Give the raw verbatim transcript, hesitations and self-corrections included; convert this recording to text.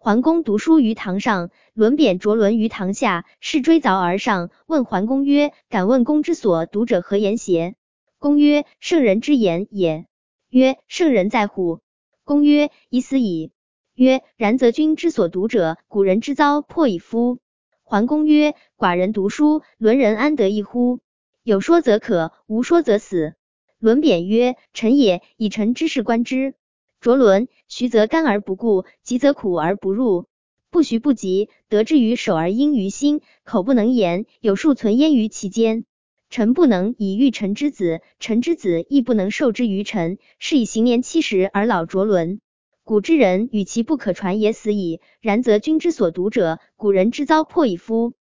桓公读书于堂上，轮扁着轮于堂下，是追凿而上，问桓公曰：敢问公之所读者何言邪？公曰：圣人之言也。曰：圣人在乎？公曰：已死矣。曰：然则君之所读者，古人之糟粕矣夫。桓公曰：寡人读书，伦人安得一乎？有说则可，无说则死。轮扁曰：臣也，以臣之事观之。着轮，徐则干而不固，急则苦而不入。不徐不急，得之于手而应于心，口不能言，有数存焉于其间。臣不能以育臣之子，臣之子亦不能授之于臣，是以行年七十而老着轮。古之人与其不可传也死矣，然则君之所读者，古人之糟粕矣夫。